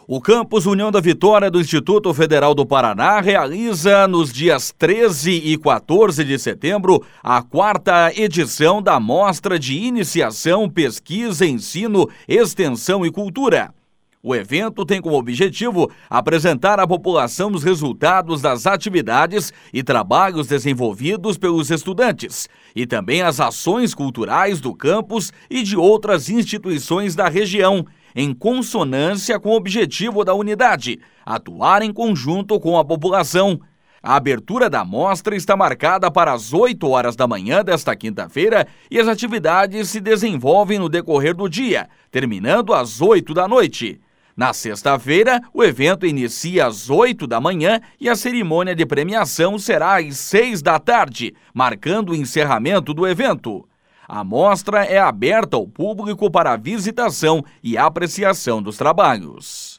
O Campus União da Vitória do Instituto Federal do Paraná realiza nos dias 13 e 14 de setembro a 4ª edição da Mostra de Iniciação, Pesquisa, Ensino, Extensão e Cultura. O evento tem como objetivo apresentar à população os resultados das atividades e trabalhos desenvolvidos pelos estudantes e também as ações culturais do campus e de outras instituições da região, em consonância com o objetivo da unidade, atuar em conjunto com a população. A abertura da mostra está marcada para as 8 horas da manhã desta quinta-feira e as atividades se desenvolvem no decorrer do dia, terminando às 8 da noite. Na sexta-feira, o evento inicia às 8 da manhã e a cerimônia de premiação será às 6 da tarde, marcando o encerramento do evento. A mostra é aberta ao público para visitação e apreciação dos trabalhos.